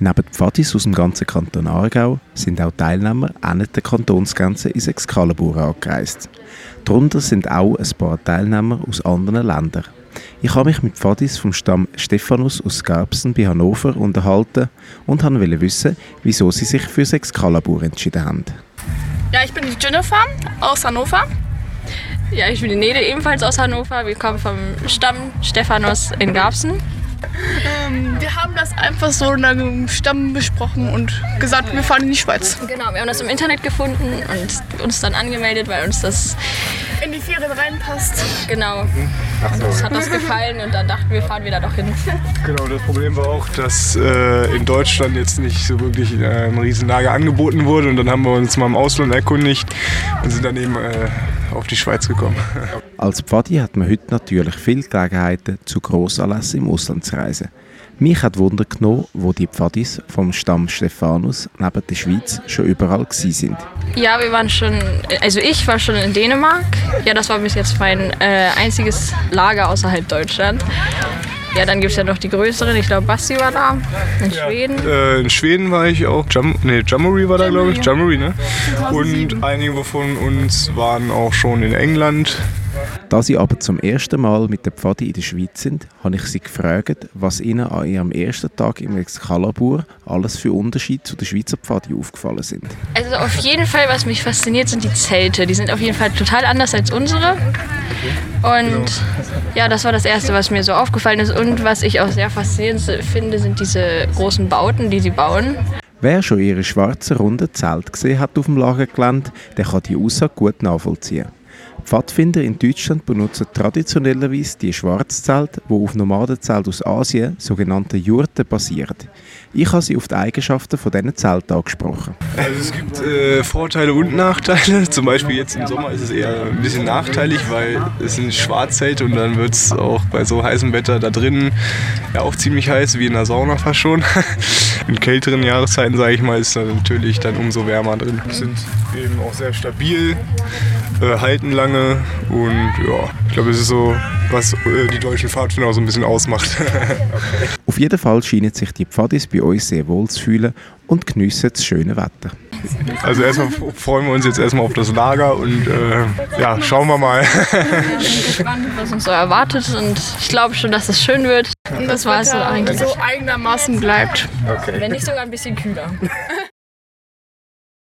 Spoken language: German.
Neben Pfadis aus dem ganzen Kanton Aargau sind auch Teilnehmer an der Kantonsgrenze ins Excalibur angereist. Darunter sind auch ein paar Teilnehmer aus anderen Ländern. Ich habe mich mit Pfadis vom Stamm Stephanus aus Garbsen bei Hannover unterhalten und wollte wissen, wieso sie sich für das Excalibur entschieden haben. Ja, ich bin die Jennifer aus Hannover. Ja, ich bin die Nede, ebenfalls aus Hannover. Wir kommen vom Stamm Stephanus in Garbsen. Wir haben das einfach so in einem Stamm besprochen und gesagt, wir fahren in die Schweiz. Genau, wir haben das im Internet gefunden und uns dann angemeldet, weil uns das in die Ferien reinpasst. Genau. Uns hat das gefallen und dann dachten wir, fahren wir da doch hin. Genau, das Problem war auch, dass in Deutschland jetzt nicht so wirklich ein Riesenlager angeboten wurde und dann haben wir uns mal im Ausland erkundigt und sind dann eben auf die Schweiz gekommen. Als Pfadi hat man heute natürlich viele Gelegenheiten, zu Grossanlässen im Ausland zu reisen. Mich hat Wunder genommen, wo die Pfadis vom Stamm Stephanus neben der Schweiz schon überall gewesen sind. Ja, ich war schon in Dänemark. Ja, das war bis jetzt mein einziges Lager außerhalb Deutschland. Ja, dann gibt es ja noch die größeren. Ich glaube, Basti war da. In Schweden. In Schweden war ich auch. Jamboree war da, glaube ich. Jamboree, ne? Und einige von uns waren auch schon in England. Da sie aber zum ersten Mal mit der Pfadi in der Schweiz sind, habe ich sie gefragt, was ihnen an ihrem ersten Tag im Excalibur alles für Unterschiede zu der Schweizer Pfadi aufgefallen sind. Also auf jeden Fall, was mich fasziniert, sind die Zelte. Die sind auf jeden Fall total anders als unsere. Und ja, das war das Erste, was mir so aufgefallen ist. Und was ich auch sehr faszinierend finde, sind diese großen Bauten, die sie bauen. Wer schon ihre schwarzen, runden Zelte gesehen hat auf dem Lagergelände, der kann die Aussage gut nachvollziehen. Pfadfinder in Deutschland benutzen traditionellerweise die Schwarzzelte, die auf Nomadenzelten aus Asien, sogenannte Jurten, basieren. Ich habe sie auf die Eigenschaften von diesen Zelten angesprochen. Also es gibt Vorteile und Nachteile. Zum Beispiel jetzt im Sommer ist es eher ein bisschen nachteilig, weil es sind Schwarzzelte und dann wird es auch bei so heißem Wetter da drinnen ja auch ziemlich heiß, wie in der Sauna fast schon. In kälteren Jahreszeiten, sage ich mal, ist da natürlich dann umso wärmer drin. Die sind eben auch sehr stabil, halten lange und ja, ich glaube, es ist so, was die deutschen Pfadfinder auch so ein bisschen ausmacht. Okay. Auf jeden Fall scheinen sich die Pfadis bei uns sehr wohl zu fühlen und geniessen das schöne Wetter. Also erstmal freuen wir uns jetzt erstmal auf das Lager und ja, schauen wir mal. Ich bin gespannt, was uns so erwartet und ich glaube schon, dass es schön wird. Und das war es eigentlich so einigermaßen bleibt. Okay. Wenn nicht sogar ein bisschen kühler.